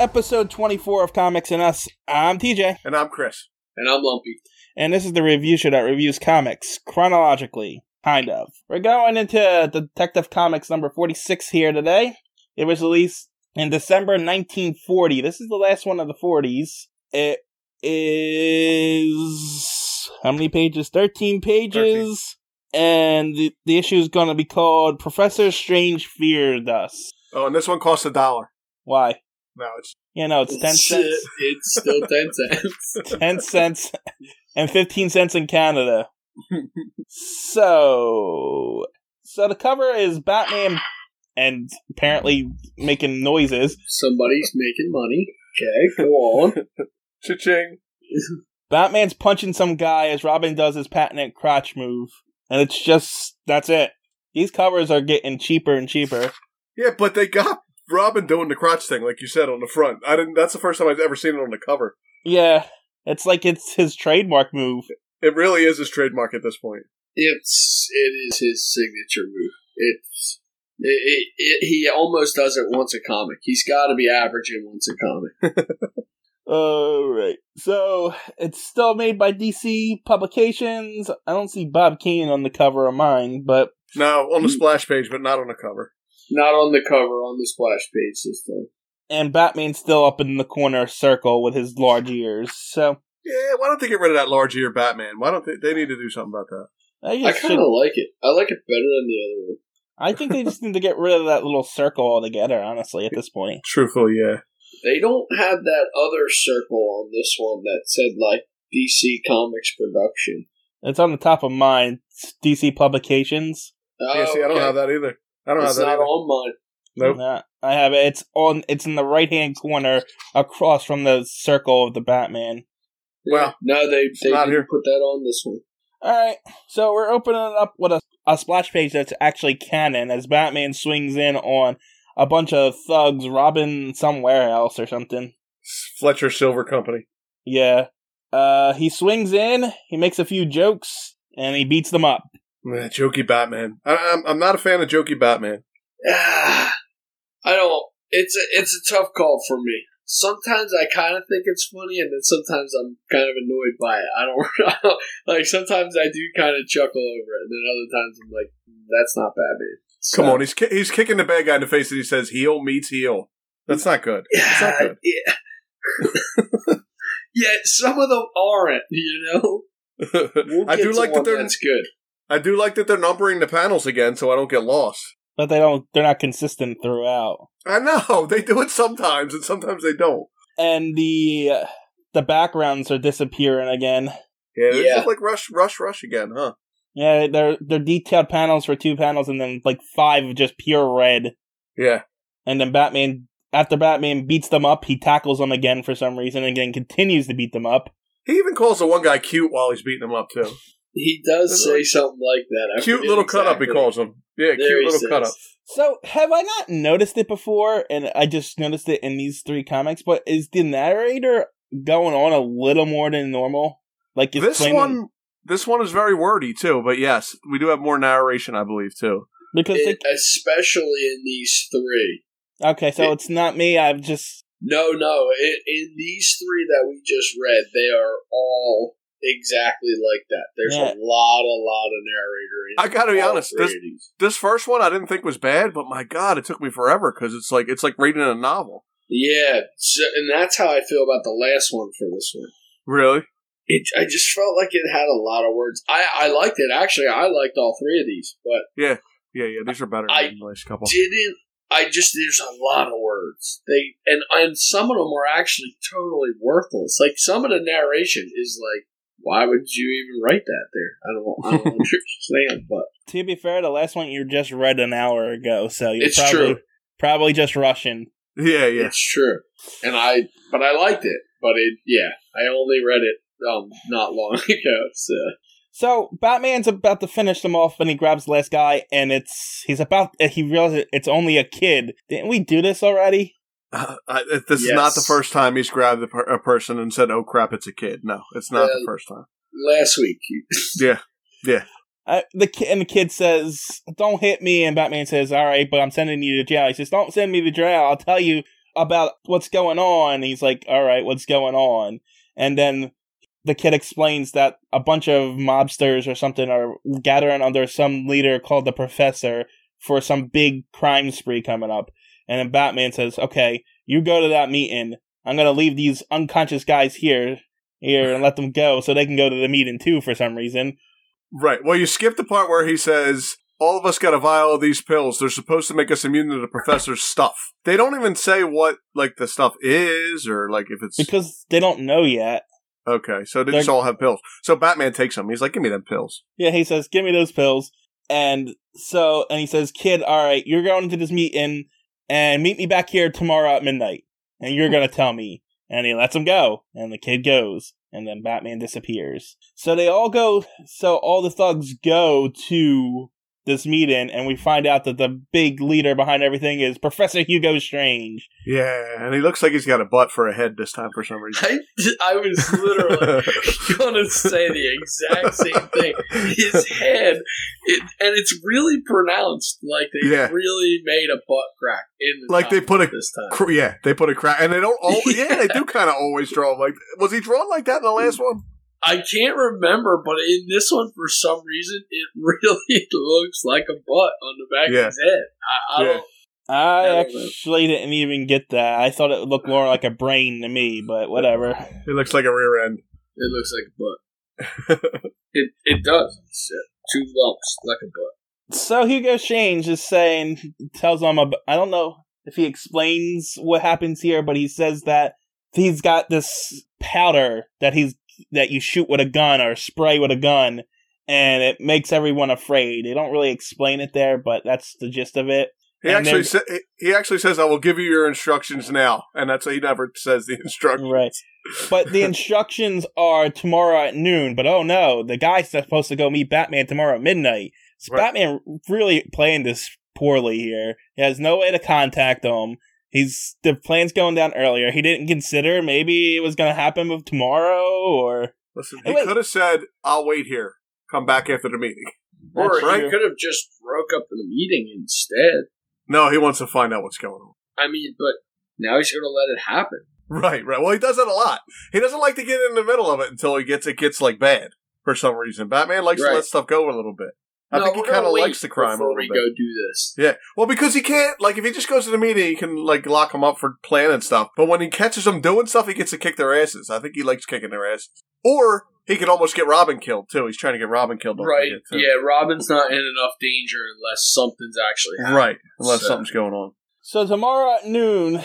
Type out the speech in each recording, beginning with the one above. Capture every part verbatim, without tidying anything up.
episode twenty-four of Comics and Us. I'm T J. And I'm Chris. And I'm Lumpy. And this is the review show that reviews comics chronologically, kind of. We're going into Detective Comics number forty-six here today. It was released in December nineteen forty. This is the last one of the forties. It is... how many pages? thirteen pages. thirteen. And the, the issue is going to be called Professor Strange Feared Us. Oh, and this one costs a dollar. Why? No, it's... Yeah, no, it's, it's ten cents. It's still ten cents. ten cents and fifteen cents in Canada. so... So the cover is Batman and apparently making noises. Somebody's making money. Okay, go on. Cha-ching. Batman's punching some guy as Robin does his patented crotch move. And it's just, that's it. These covers are getting cheaper and cheaper. Yeah, but they got Robin doing the crotch thing, like you said, on the front. I didn't. That's the first time I've ever seen it on the cover. Yeah, it's like it's his trademark move. It really is his trademark at this point. It's, it is his signature move. It's, it, it, it, he almost does it once a comic. He's got to be averaging once a comic. Alright, so it's still made by D C Publications. I don't see Bob Kane on the cover of mine, but... No, on the splash page, but not on the cover. Not on the cover, on the splash page this time. And Batman's still up in the corner circle with his large ears, so... Yeah, why don't they get rid of that large ear Batman? Why don't they... They need to do something about that. I, I kind of like it. I like it better than the other one. I think they just need to get rid of that little circle altogether, honestly, at this point. Truthfully, yeah. They don't have that other circle on this one that said, like, D C Comics Production. It's on the top of mine. It's D C Publications. Oh, yeah, see, I don't okay. have that either. I don't it's have that not either. on mine. Nope. Nah, I have it. It's on. It's in the right-hand corner across from the circle of the Batman. Well, no, they, they not didn't here. put that on this one. Alright, so we're opening it up with a, a splash page that's actually canon as Batman swings in on a bunch of thugs robbing somewhere else or something. Fletcher Silver Company. Yeah. Uh, he swings in, he makes a few jokes, and he beats them up. Man, jokey Batman. I, I'm I'm not a fan of jokey Batman. I don't. It's a, it's a tough call for me. Sometimes I kind of think it's funny, and then sometimes I'm kind of annoyed by it. I don't, I don't like. Sometimes I do kind of chuckle over it, and then other times I'm like, "That's not Batman." So, Come on, he's ki- he's kicking the bad guy in the face, and he says, "Heel meets heel." That's not good. It's not good. Yeah, yeah. Some of them aren't. You know, we'll I do like that they're. That's good. I do like that they're numbering the panels again, so I don't get lost. But they don't. They're not consistent throughout. I know they do it sometimes, and sometimes they don't. And the uh, the backgrounds are disappearing again. Yeah, it's Yeah. just like rush, rush, rush again, huh? Yeah, they're they're detailed panels for two panels, and then like five of just pure red. Yeah. And then Batman, after Batman beats them up, he tackles them again for some reason, and again continues to beat them up. He even calls the one guy cute while he's beating him up too. He does Isn't say it? something like that. I Cute forget little cut up, he exactly. calls him. Yeah, There cute he little says. cut up. So, have I not noticed it before, and I just noticed it in these three comics, but is the narrator going on a little more than normal? Like This explaining- one, this one is very wordy too, but yes, we do have more narration, I believe, too. Because It, they, especially in these three. okay, so it- it's not me, I've just... No, no. In, in these three that we just read, they are all exactly like that. There's Yeah. a lot, a lot of narrator. in I gotta be all honest, three this- of these. This first one I didn't think was bad, but my God, it took me forever because it's like it's like reading a novel. Yeah, so, and that's how I feel about the last one for this one. Really? It, I just felt like it had a lot of words. I, I liked it, actually. I liked all three of these, but Yeah, yeah, yeah. These are better I than the last couple. didn't. I just, there's a lot of words. They and, and some of them were actually totally worthless. Like, some of the narration is like, why would you even write that there? I don't, I don't understand, but To be fair, the last one you just read an hour ago, so you're It's probably, true. probably just rushing. Yeah, yeah. it's true. And I, but I liked it. But it, yeah, I only read it um not long ago. So So Batman's about to finish them off, and he grabs the last guy, and it's he's about he realizes it's only a kid. Didn't we do this already? Uh, I, this is Yes. not the first time he's grabbed a, per- a person and said, "Oh crap, it's a kid." No, it's not Uh, the first time. last week, Yeah, yeah. Uh, the ki- and the kid says, "Don't hit me," and Batman says, "All right, but I'm sending you to jail." He says, "Don't send me to jail. I'll tell you, about what's going on. He's like, all right, what's going on? And then the kid explains that a bunch of mobsters or something are gathering under some leader called the Professor for some big crime spree coming up. And then Batman says, okay, you go to that meeting. I'm going to leave these unconscious guys here, here and let them go so they can go to the meeting too for some reason. Right. Well, you skip the part where he says, all of us got a vial of these pills. They're supposed to make us immune to the Professor's stuff. They don't even say what, like, the stuff is or, like, if it's... Because they don't know yet. Okay, so they just all have pills. So Batman takes them. He's like, give me them pills. Yeah, he says, give me those pills. And so, and he says, kid, all right, you're going to this meeting and meet me back here tomorrow at midnight. And you're going to tell me. And he lets him go. And the kid goes. And then Batman disappears. So they all go, so all the thugs go to this meeting, and we find out that the big leader behind everything is Professor Hugo Strange. Yeah, and he looks like he's got a butt for a head this time for some reason. I, I was literally going to say the exact same thing. His head, it, and it's really pronounced, like they yeah. really made a butt crack in the like they put a this time. Cr- yeah, they put a crack, and they don't. Always, yeah, they do kind of always draw him like. Was he drawn like that in the last one? I can't remember, but in this one, for some reason, it really looks like a butt on the back yeah. of his head. I, I yeah. don't. I, I don't actually know. didn't even get that. I thought it would look more like a brain to me, but whatever. It looks like a rear end. It looks like a butt. it it does. It's two lumps like a butt. So Hugo Strange is saying, tells him about, I don't know if he explains what happens here, but he says that he's got this powder that he's that you shoot with a gun or spray with a gun, and it makes everyone afraid. They don't really explain it there, but that's the gist of it. He and actually then, sa- he actually says, "I will give you your instructions now," and that's he never says the instructions. Right, but the instructions are tomorrow at noon. But oh no, the guy's supposed to go meet Batman tomorrow at midnight. So right. Batman really playing this poorly here. He has no way to contact him. He's the plan's going down earlier. He didn't consider maybe it was going to happen with tomorrow, or listen. He could have said, "I'll wait here. Come back after the meeting." Or That's right. he could have just broke up the meeting instead. No, he wants to find out what's going on. I mean, but now he's going to let it happen. Right, right. Well, he does that a lot. He doesn't like to get in the middle of it until he gets it gets like bad for some reason. Batman likes right. to let stuff go a little bit. I no, think he kind of likes the crime a little we bit. Go do this. Yeah, well, because he can't. Like, if he just goes to the meeting, he can like lock them up for planning stuff. But when he catches them doing stuff, he gets to kick their asses. I think he likes kicking their asses. Or he could almost get Robin killed too. He's trying to get Robin killed. Right? Yeah, Robin's not in enough danger unless something's actually happening. Right, unless so. something's going on. So tomorrow at noon,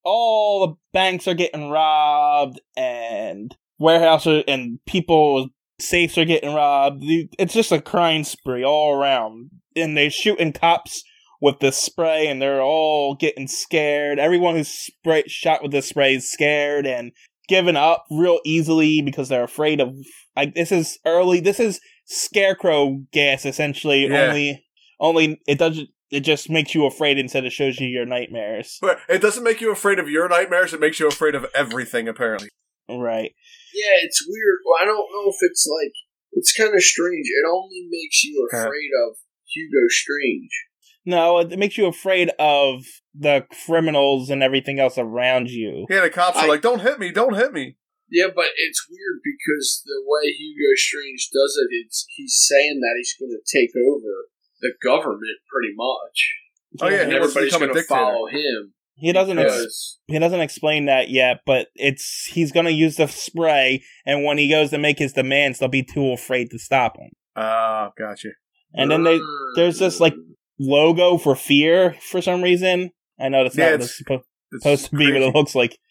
all the banks are getting robbed, and warehouses and people. Safes are getting robbed. It's just a crime spree all around. And they're shooting cops with the spray, and they're all getting scared. Everyone who's spray- shot with the spray is scared and giving up real easily because they're afraid of... Like, this is early... This is scarecrow gas, essentially. Yeah. Only, only it doesn't... It just makes you afraid instead of shows you your nightmares. But it doesn't make you afraid of your nightmares. It makes you afraid of everything, apparently. Right. Yeah, it's weird. Well, I don't know if it's like... It's kind of strange. It only makes you afraid of Hugo Strange. No, it makes you afraid of the criminals and everything else around you. Yeah, the cops I, are like, don't hit me, don't hit me. Yeah, but it's weird because the way Hugo Strange does it, it's he's saying that he's going to take over the government pretty much. Oh yeah, and everybody's going to follow him. He doesn't. Ex- he doesn't explain that yet, but it's he's going to use the spray, and when he goes to make his demands, they'll be too afraid to stop him. Oh, gotcha. And then they there's this like logo for fear for some reason. I know that's yeah, not what it's supposed, it's supposed to be, but it looks like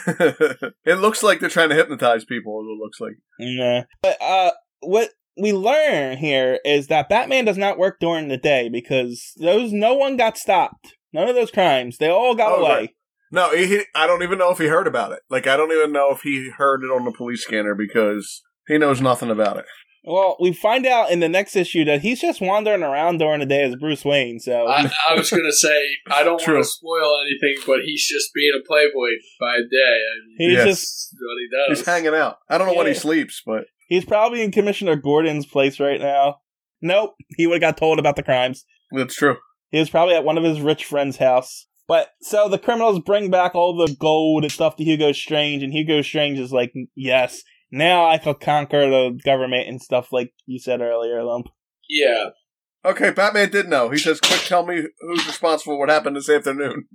it looks like they're trying to hypnotize people. It looks like. Yeah, but uh, what we learn here is that Batman does not work during the day because those no one got stopped. None of those crimes. They all got oh, away. Right. No, he, I don't even know if he heard about it. Like, I don't even know if he heard it on the police scanner because he knows nothing about it. Well, we find out in the next issue that he's just wandering around during the day as Bruce Wayne, so... I, I was going to say, I don't want to spoil anything, but he's just being a playboy by day. I mean, he's yes. just... what he does. He's hanging out. I don't know yeah. when he sleeps, but... He's probably in Commissioner Gordon's place right now. Nope, he would have got told about the crimes. That's true. He was probably at one of his rich friends' house. But, so the criminals bring back all the gold and stuff to Hugo Strange, and Hugo Strange is like, yes, now I can conquer the government and stuff like you said earlier, Lump. Yeah. Okay, Batman did know. He says, quick, tell me who's responsible for what happened this afternoon.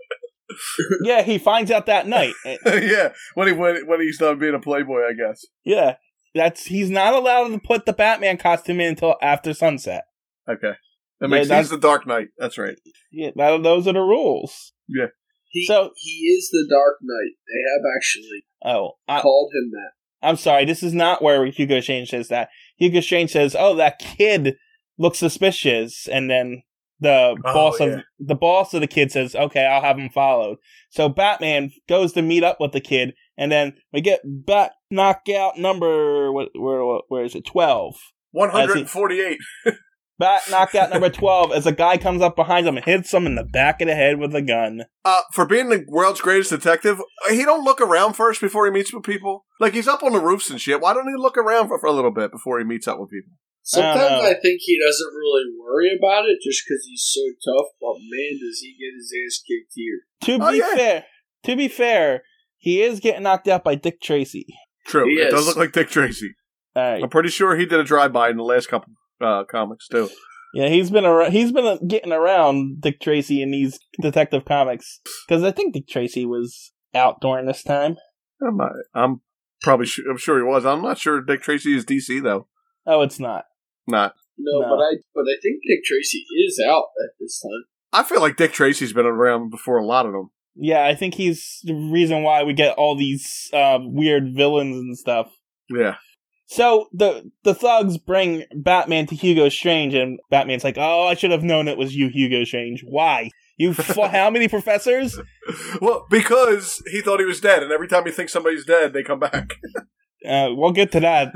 Yeah, he finds out that night. Yeah, when he when, when he's done being a playboy, I guess. Yeah, that's he's not allowed to put the Batman costume in until after sunset. Okay. That makes yeah, he's the Dark Knight. That's right. Yeah, that, those are the rules. Yeah. He, so he is the Dark Knight. They have actually oh, I, called him that. I'm sorry, this is not where Hugo Strange says that. Hugo Strange says, "Oh, that kid looks suspicious," and then the oh, boss yeah. of the boss of the kid says, "Okay, I'll have him followed." So Batman goes to meet up with the kid, and then we get Bat knockout number what where where is it? twelve. one hundred forty-eight. Bat knockout number twelve as a guy comes up behind him and hits him in the back of the head with a gun. Uh, for being the world's greatest detective, he don't look around first before he meets with people. Like, he's up on the roofs and shit. Why don't he look around for, for a little bit before he meets up with people? Sometimes I, I think he doesn't really worry about it just because he's so tough, but man, does he get his ass kicked here. To oh, be yeah. fair, to be fair, he is getting knocked out by Dick Tracy. True. He it is. does look like Dick Tracy. All right. I'm pretty sure he did a drive-by in the last couple uh, comics, too. Yeah, he's been ar- he's been getting around Dick Tracy in these Detective Comics because I think Dick Tracy was out during this time. I'm, not, I'm probably sure, I'm sure he was. I'm not sure Dick Tracy is D C though. Oh, it's not. Not. No, No. but I but I think Dick Tracy is out at this time. I feel like Dick Tracy's been around before a lot of them. Yeah, I think he's the reason why we get all these uh, weird villains and stuff. Yeah. So the the thugs bring Batman to Hugo Strange, and Batman's like, "Oh, I should have known it was you, Hugo Strange. Why? You fought how many professors?" Well, because he thought he was dead, and every time he thinks somebody's dead, they come back. Uh, we'll get to that.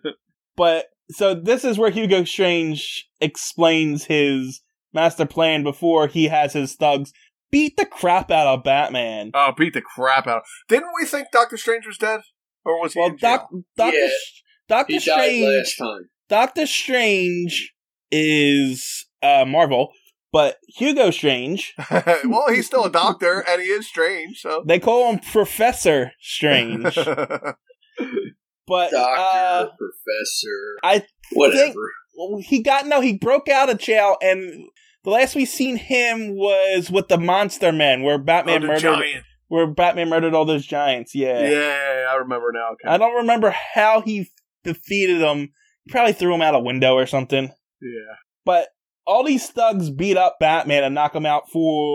But so this is where Hugo Strange explains his master plan before he has his thugs beat the crap out of Batman. Oh, beat the crap out. Didn't we think Doctor Strange was dead? Or was he Well, in jail? Doc, Doctor Yeah. Doctor He died Strange. last time. Doctor Strange is uh, Marvel, but Hugo Strange, Well, he's still a doctor, and he is strange, so... they call him Professor Strange. But Doctor, uh, professor, I whatever. think well, he got no. He broke out of jail, and the last we seen him was with the Monster Men, where Batman Oh, the murdered, giant. where Batman murdered all those giants. Yeah, Yeah, I remember now. Okay. I don't remember how he defeated them. He probably threw him out a window or something. Yeah. But all these thugs beat up Batman and knock him out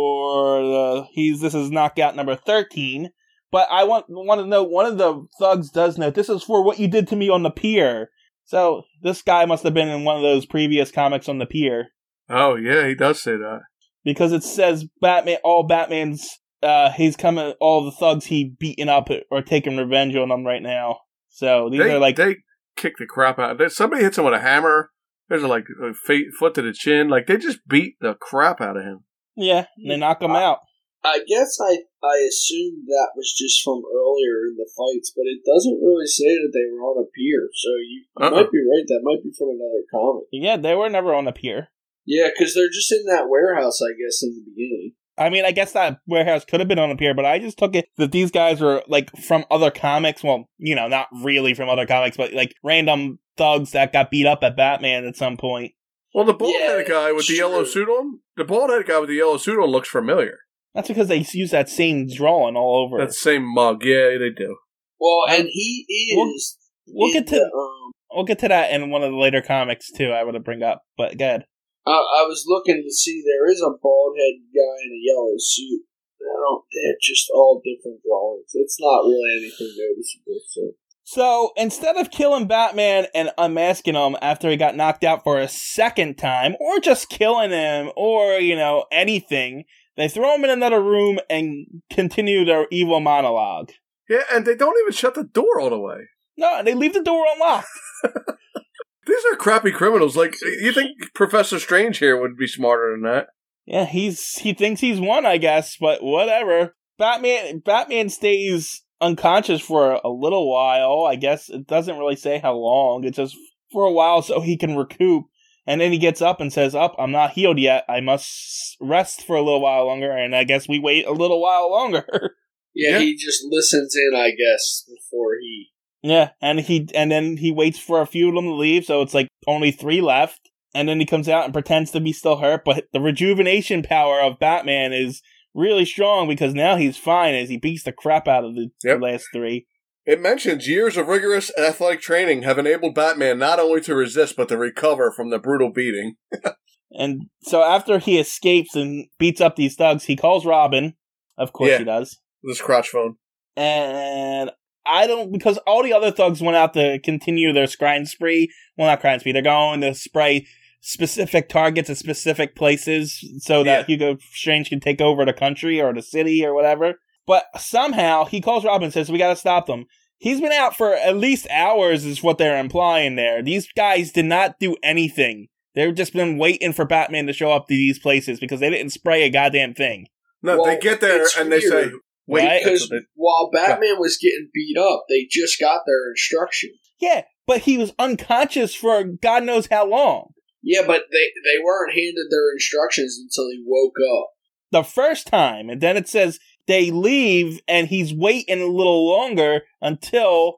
for the he's this is knockout number thirteen. But I want want to know one of the thugs does note this is for what you did to me on the pier. So this guy must have been in one of those previous comics on the pier Oh, yeah, he does say that. because it says Batman all Batman's uh he's coming all the thugs he beaten up or taking revenge on them right now. So these They, are like they kick the crap out. They, somebody hits him with a hammer. There's like a feet, foot to the chin. Like, they just beat the crap out of him. yeah, they knock him out. I guess I I assumed that was just from earlier in the fights, but it doesn't really say that they were on a pier. So you, you Uh-uh. might be right. That might be from another comic. Yeah, they were never on the pier. Yeah, because they're just in that warehouse, I guess, in the beginning. I mean, I guess that warehouse could have been on a pier, but I just took it that these guys were, like, from other comics. Well, you know, not really from other comics, but, like, random thugs that got beat up at Batman at some point. Well, the bald-headed Yeah, guy with the yellow sure. suit on, the bald-headed guy with the yellow suit on looks familiar. That's because they use that same drawing all over. That same mug. Yeah, they do. Well, Um, and he we'll- is. we'll in get to- the, um, We'll get to that in one of the later comics, too, I would have bring up. But go ahead. I, I was looking to see there is a bald headed guy in a yellow suit. I don't. They're just all different drawings. It's not really anything noticeable. So. So, instead of killing Batman and unmasking him after he got knocked out for a second time, or just killing him, or, you know, anything, they throw him in another room and continue their evil monologue. Yeah, and they don't even shut the door all the way. No, they leave the door unlocked. These are crappy criminals. Like, you think Professor Strange here would be smarter than that? Yeah, he's he thinks he's won, I guess, but whatever. Batman Batman stays unconscious for a little while. I guess it doesn't really say how long. It's just for a while so he can recoup. And then he gets up and says, up, I'm not healed yet. I must rest for a little while longer. And I guess we wait a little while longer. Yeah, Yeah. he just listens in, I guess, before he... Yeah, and he and then he waits for a few of them to leave, so it's like only three left. And then he comes out and pretends to be still hurt, but the rejuvenation power of Batman is really strong because now he's fine as he beats the crap out of the, Yep. the last three. It mentions years of rigorous athletic training have enabled Batman not only to resist, but to recover from the brutal beating. And so after he escapes and beats up these thugs, he calls Robin. Of course Yeah. he does. This crotch phone. And I don't, because all the other thugs went out to continue their crime spree. Well, not crime spree. They're going to spray specific targets at specific places so that Yeah. Hugo Strange can take over the country or the city or whatever. But somehow he calls Robin and says, we got to stop them. He's been out for at least hours is what they're implying there. These guys did not do anything. They've just been waiting for Batman to show up to these places because they didn't spray a goddamn thing. No, Well, they get there it's and they say, weird. wait. Right? that's Because what they- while Batman was getting beat up, they just got their instruction. Yeah, but he was unconscious for God knows how long. Yeah, but they, they weren't handed their instructions until he woke up. The first time, and then it says they leave and he's waiting a little longer until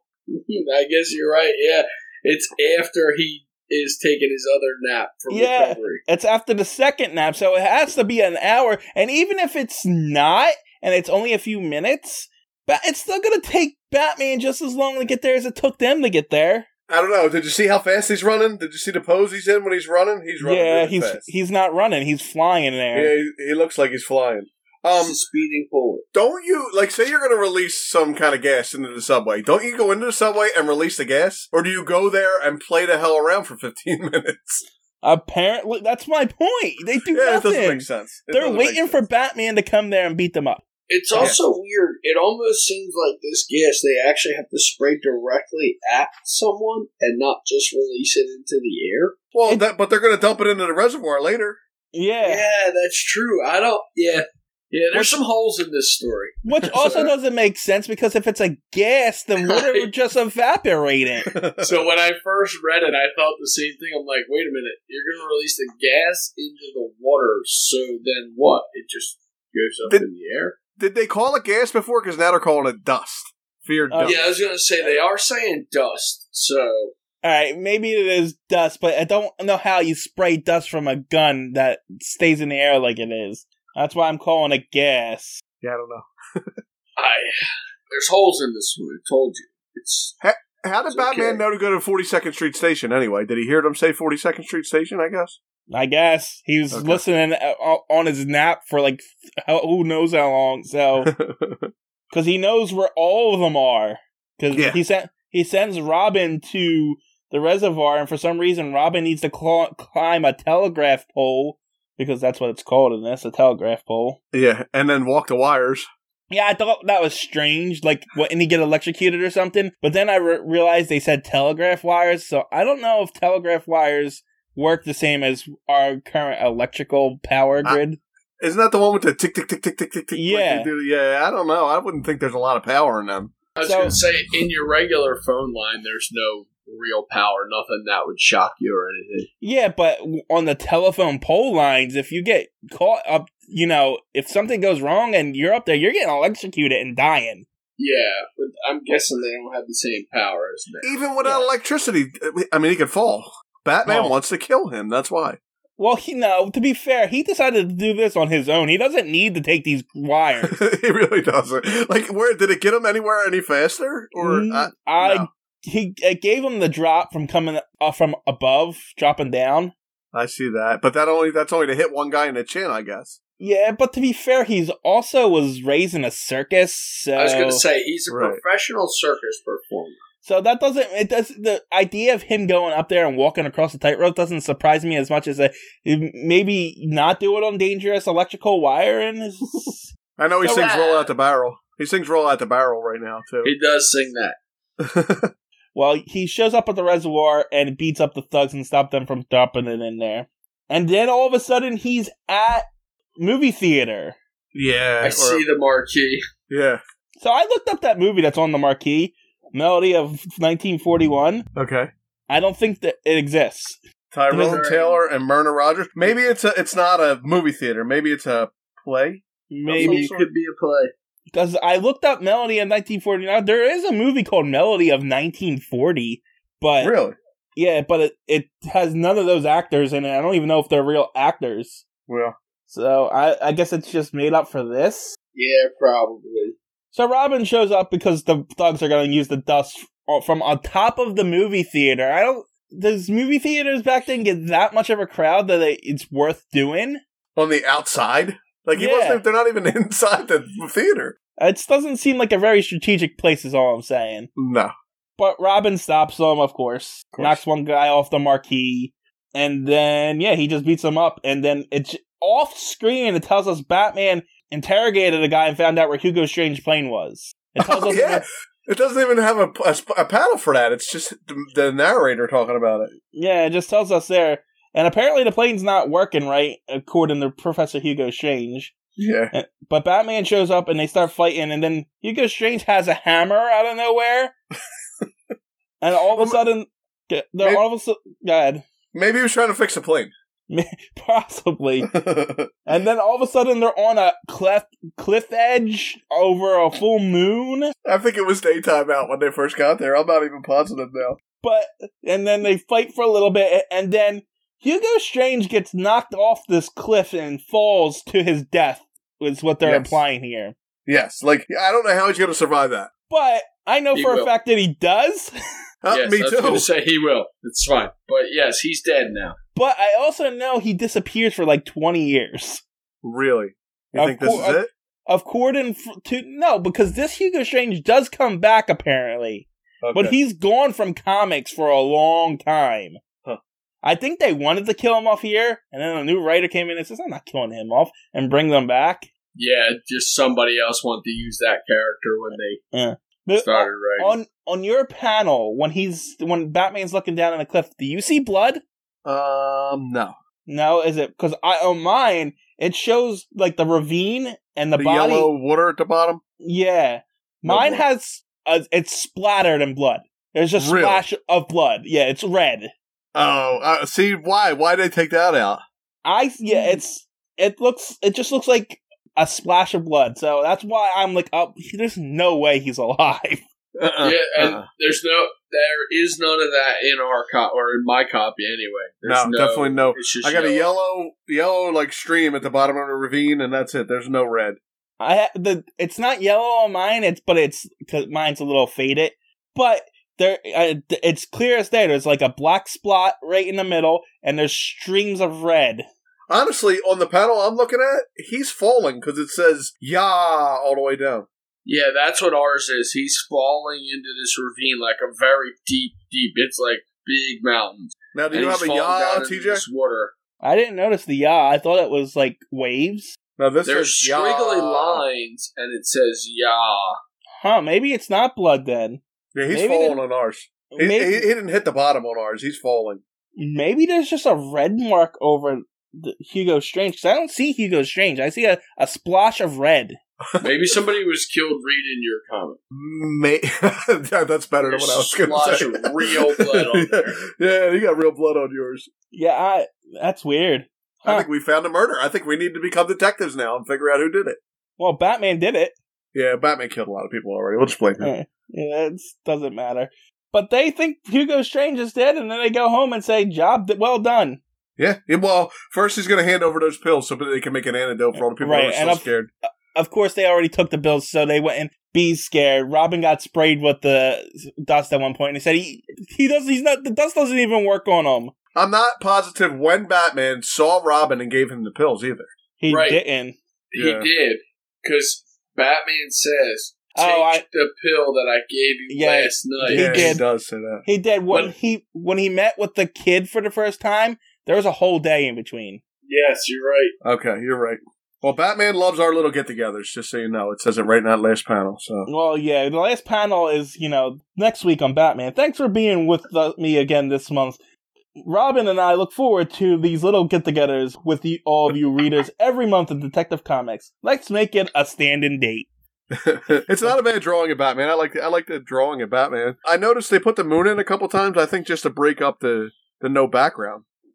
I guess you're right, yeah. It's after he is taking his other nap from Yeah. recovery. it's after the second nap, so it has to be an hour. And even if it's not, and it's only a few minutes, but it's still gonna take Batman just as long to get there as it took them to get there. I don't know. Did you see how fast he's running? Did you see the pose he's in when he's running? He's running yeah, really he's fast. he's not running; he's flying there. Yeah, he, he looks like he's flying. It's Um, a speeding bullet. don't you, like, say you're going to release some kind of gas into the subway. Don't you go into the subway and release the gas? Or do you go there and play the hell around for fifteen minutes? Apparently, that's my point. They do Yeah, it nothing. doesn't make sense. It They're doesn't make waiting for sense. Batman to come there and beat them up. It's also weird. It almost seems like this gas, they actually have to spray directly at someone and not just release it into the air. Well, It- that, but they're going to dump it into the reservoir later. Yeah. Yeah, that's true. I don't, yeah. Yeah, there's some holes in this story. Which also doesn't make sense because if it's a gas, the water would just evaporate it. So when I first read it, I thought the same thing. I'm like, wait a minute, you're going to release the gas into the water, so then what? It just goes up Did- in the air? Did they call it gas before? Because now they're calling it dust. Fear Uh, dust. Yeah, I was going to say, they are saying dust, so... Alright, maybe it is dust, but I don't know how you spray dust from a gun that stays in the air like it is. That's why I'm calling it gas. Yeah, I don't know. I... There's holes in this one, I told you. It's... How did It's Batman okay. know to go to forty-second Street Station anyway? Did he hear them say forty-second Street Station, I guess? I guess. He was Okay. listening uh, on his nap for like, how- who knows how long, so... Because he knows where all of them are. Because Yeah. he, sent, he sends Robin to the reservoir, and for some reason Robin needs to cl- climb a telegraph pole, because that's what it's called in this, a telegraph pole. Yeah, and then walk the wires. Yeah, I thought that was strange, like, what, and he get electrocuted or something, but then I re- realized they said telegraph wires, so I don't know if telegraph wires work the same as our current electrical power I- grid. Isn't that the one with the tick, tick, tick, tick, tick, tick, tick? like Yeah. they do? Yeah, I don't know. I wouldn't think there's a lot of power in them. I was So- going to say, in your regular phone line, there's no real power, nothing that would shock you or anything. Yeah, but on the telephone pole lines, if you get caught up, you know, if something goes wrong and you're up there, you're getting electrocuted and dying. Yeah, but I'm guessing they don't have the same power as them. Even without electricity, I mean, he could fall. Batman Well- wants to kill him. That's why. Well, he, no, to be fair, he decided to do this on his own. He doesn't need to take these wires. He really doesn't. Like, where did it get him anywhere any faster? Or Mm, uh, I no. he it gave him the drop from coming up from above, dropping down. I see that, but that only that's only to hit one guy in the chin, I guess. Yeah, but to be fair, he's also was raised in a circus, so I was going to say, he's a Right. professional circus performer. so that doesn't it does the idea of him going up there and walking across the tightrope doesn't surprise me as much as a maybe not do it on dangerous electrical wiring. is- I know he So, sings uh, "Roll Out the Barrel." He sings "Roll Out the Barrel" right now too. He does sing that. Well, he shows up at the reservoir and beats up the thugs and stops them from dumping it in there. And then all of a sudden, he's at movie theater. yeah, I or- see the marquee. Yeah. So I looked up that movie that's on the marquee, Melody of nineteen forty-one. Okay. I don't think that it exists. Tyrone There's- Taylor and Myrna Rogers. Maybe it's a, it's not a movie theater. Maybe it's a play. Maybe It could be a play. because I looked up Melody of nineteen forty. Now there is a movie called Melody of nineteen forty, but Really? yeah, but it, it has none of those actors in it. I don't even know if they're real actors. Well, So I, I guess it's just made up for this. Yeah, probably. So Robin shows up because the thugs are going to use the dust from on top of the movie theater. I don't. Does movie theaters back then get that much of a crowd that they, it's worth doing? on the outside? Like, he Yeah. wasn't, they're not even inside the theater. It doesn't seem like a very strategic place, is all I'm saying. No. But Robin stops them, of course. Of course. Knocks one guy off the marquee. And then, yeah, he just beats him up. And then it's off screen. It tells us Batman interrogated a guy and found out where Hugo Strange's plane was. It tells Oh, us yeah. It doesn't even have a, a, a panel for that. It's just the, the narrator talking about it. Yeah, it just tells us there. And apparently the plane's not working right, according to Professor Hugo Strange. Yeah. And- But Batman shows up and they start fighting, and then Hugo Strange has a hammer out of nowhere. And all of a Well, sudden, they're maybe- all of a sudden, go ahead. Maybe he was trying to fix a plane. Possibly. And then all of a sudden they're on a cliff cliff edge over a full moon. I think it was daytime out when they first got there. I'm not even positive now. But and then they fight for a little bit, and then Hugo Strange gets knocked off this cliff and falls to his death, is what they're Yes. implying here. Yes, like, I don't know how he's going to survive that. But I know He for will. a fact that he does. Uh, yes, me I was going too. to say he will. It's fine. But yes, he's dead now. But I also know he disappears for like twenty years. Really? You Of think this cour- is it? According f- to no, because this Hugo Strange does come back apparently. Okay. But he's gone from comics for a long time. Huh. I think they wanted to kill him off here, and then a new writer came in and says, I'm not killing him off, and bring them back. Yeah, just somebody else wanted to use that character when they Yeah. But started writing. on on your panel, when he's when Batman's looking down on the cliff, do you see blood? Um, no. No, is it? Because I on mine, it shows like the ravine and the, The body. yellow water at the bottom? Yeah. No Mine blood. has, uh, it's splattered in blood. There's a Really? splash of blood. Yeah, it's red. Oh, uh, see, why? Why did they take that out? I yeah, it's it looks it just looks like a splash of blood. So that's why I'm like, oh, there's no way he's alive. Uh-uh. yeah, and uh-uh. there's no, there is none of that in our copy, or in my copy anyway. There's No, definitely no. It's just I got a yellow. yellow, yellow like stream at the bottom of the ravine, and that's it. There's no red. I ha- the it's not yellow on mine. It's but it's because mine's a little faded. But there, uh, it's clear as day. There's like a black spot right in the middle, and there's streams of red. Honestly, on the panel I'm looking at, he's falling because it says "Yah" all the way down. Yeah, that's what ours is. He's falling into this ravine like a very deep, deep. It's like big mountains. Now, do And you he's have a falling "Yah," down into T J? this water. I didn't notice the yaw. I thought it was like waves. No, this There's says "Yah." squiggly lines, and it says "Yah." Huh? Maybe it's not blood then. Yeah, he's Maybe falling the- on ours. He, Maybe, he, he didn't hit the bottom on ours. He's falling. maybe there's just a red mark over the Hugo Strange. Because I don't see Hugo Strange. I see a, a splash of red. Maybe somebody was killed reading your comic. May- yeah, that's better than what I was going Splash to say. of real blood on there. Yeah, you got real blood on yours. Yeah, I, that's weird. I Huh. think we found a murder. I think we need to become detectives now and figure out who did it. Well, Batman did it. Yeah, Batman killed a lot of people already. We'll just blame him. Uh, yeah, it doesn't matter. But they think Hugo Strange is dead, and then they go home and say, "Job d- well done." Yeah. yeah, well, first he's going to hand over those pills so that they can make an antidote for all the people Right, who are and still of- scared. Of course, they already took the bills, so they went and be scared. Robin got sprayed with the dust at one point, and he said he he does he's not the dust doesn't even work on him. I'm not positive when Batman saw Robin and gave him the pills either. He Right. didn't. He Yeah. did, because Batman says, "Take Oh, I- the pill that I gave you Yeah, last night." He yeah, did. he does say that. He did when When- he when he met with the kid for the first time. There was a whole day in between. Yes, you're right. Okay, you're right. Well, Batman loves our little get-togethers, just so you know. It says it right in that last panel. So Well, yeah, the last panel is, you know, next week on Batman. Thanks for being with the, me again this month. Robin and I look forward to these little get-togethers with you, all of you readers every month of Detective Comics. Let's make it a standing date. it's not a bad drawing of Batman. I like the, I like the drawing of Batman. I noticed they put the moon in a couple times. I think just to break up the, the no background.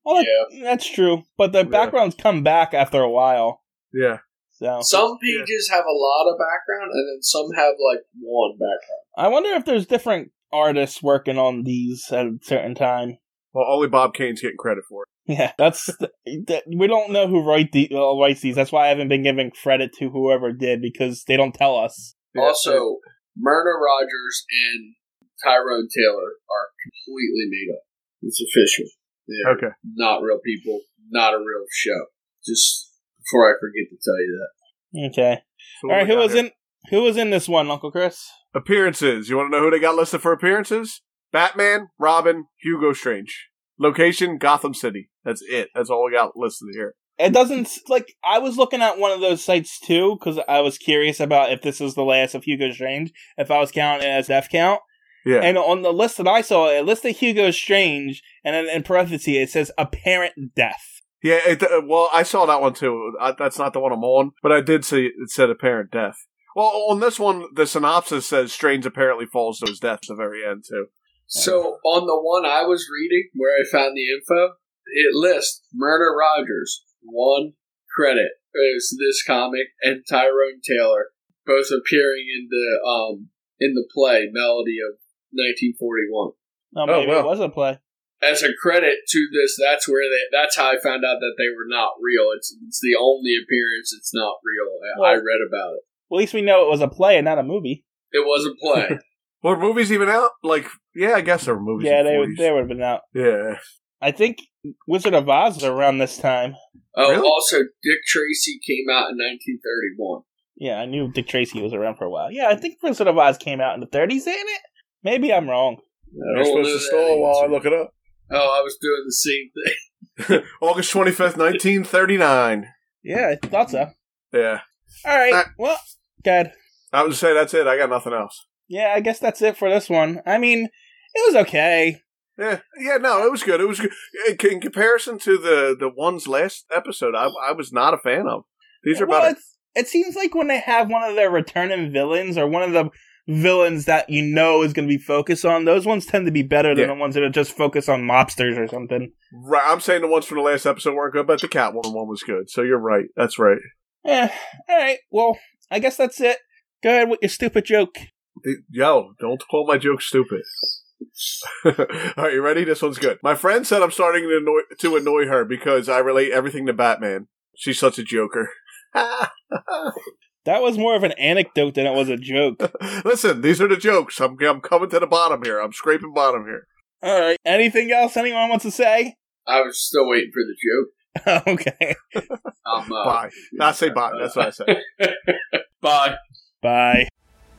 Well, Yeah. that's true. But the Yeah. backgrounds come back after a while. Yeah. So Some pages have a lot of background, and then some have like one background. I wonder if there's different artists working on these at a certain time. Well, only Bob Kane's getting credit for it. Yeah, that's that, we don't know who write the uh, writes these. That's why I haven't been giving credit to whoever did because they don't tell us. Yeah. Also, Myrna Rogers and Tyrone Taylor are completely made up. It's official. They're Okay. not real people, not a real show. Just before I forget to tell you that. Okay. So All right. what we Who got was here? in? Who was in this one, Uncle Chris? Appearances. You want to know who they got listed for appearances? Batman, Robin, Hugo Strange. Location, Gotham City. That's it. That's all we got listed here. It doesn't like I was looking at one of those sites too because I was curious about if this is the last of Hugo Strange. If I was counting it as death count. Yeah. And on the list that I saw, it listed Hugo Strange, and then in parentheses it says apparent death. yeah, it, uh, well, I saw that one too. I, that's not the one I'm on, but I did see it said apparent death. Well, on this one, the synopsis says Strange apparently falls to his death at the very end too. So, on the one I was reading, where I found the info, it lists Myrna Rogers, one credit is this comic, and Tyrone Taylor, both appearing in the um in the play Melody of nineteen forty-one. Oh, maybe well. it was a play. As a credit to this, that's where they. That's how I found out that they were not real. It's it's the only appearance. It's not real. I, Well- I read about it. Well, at least we know it was a play and not a movie. It was a play. Were movies even out? Like, yeah, I guess there were movies. Yeah, in the they forties. they would have been out. Yeah. I think Wizard of Oz was around this time. Oh, Really? also Dick Tracy came out in nineteen thirty-one. Yeah, I knew Dick Tracy was around for a while. Yeah, I think Wizard of Oz came out in the thirties, ain't it? Maybe I'm wrong. I You're don't supposed know to that stall while I answer. look it up. Oh, I was doing the same thing. August twenty-fifth, nineteen thirty-nine. Yeah, I thought so. Yeah. All right, Uh, well, good. I would say that's it. I got nothing else. Yeah, I guess that's it for this one. I mean, it was okay. Yeah, yeah, no, it was good. It was good. In in comparison to the, the ones last episode, I, I was not a fan of. These are well, better. it's, it seems like when they have one of their returning villains or one of the villains that you know is going to be focused on, those ones tend to be better than Yeah. the ones that are just focused on mobsters or something. Right, I'm saying the ones from the last episode weren't good, but the Catwoman one was good. So you're right. That's right. Eh, all right. Well, I guess that's it. Go ahead with your stupid joke. Yo, don't call my joke stupid. All right, you ready? This one's good. My friend said I'm starting to annoy, to annoy her because I relate everything to Batman. She's such a joker. That was more of an anecdote than it was a joke. Listen, these are the jokes. I'm, I'm coming to the bottom here. I'm scraping bottom here. All right. Anything else anyone wants to say? I was still waiting for the joke. Okay. Um, uh, Bye. I say bye. That's what I say. Bye. Bye.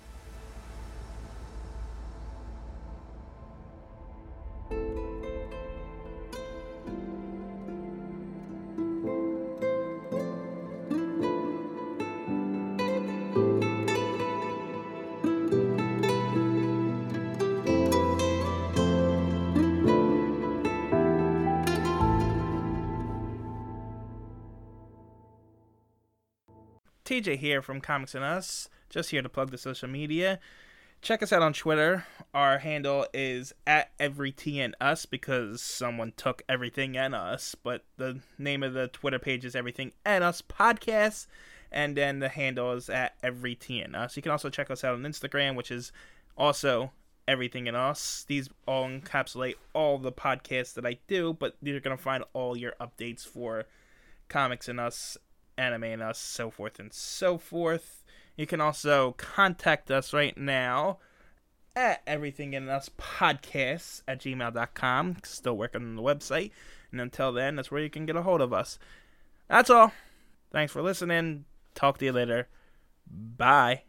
T J here from Comics and Us, just here to plug the social media. Check us out on Twitter. Our handle is at EveryTNUs because someone took everything and us, but the name of the Twitter page is Everything and Us Podcast, and then the handle is at EveryTNUs. You can also check us out on Instagram, which is also Everything and Us. These all encapsulate all the podcasts that I do, but you're going to find all your updates for Comics and Us, Anime and Us, so forth and so forth. You can also contact us right now at Everything in Us Podcasts at gmail dot com. Still working on the website. And until then, that's where you can get a hold of us. That's all. Thanks for listening. Talk to you later. Bye.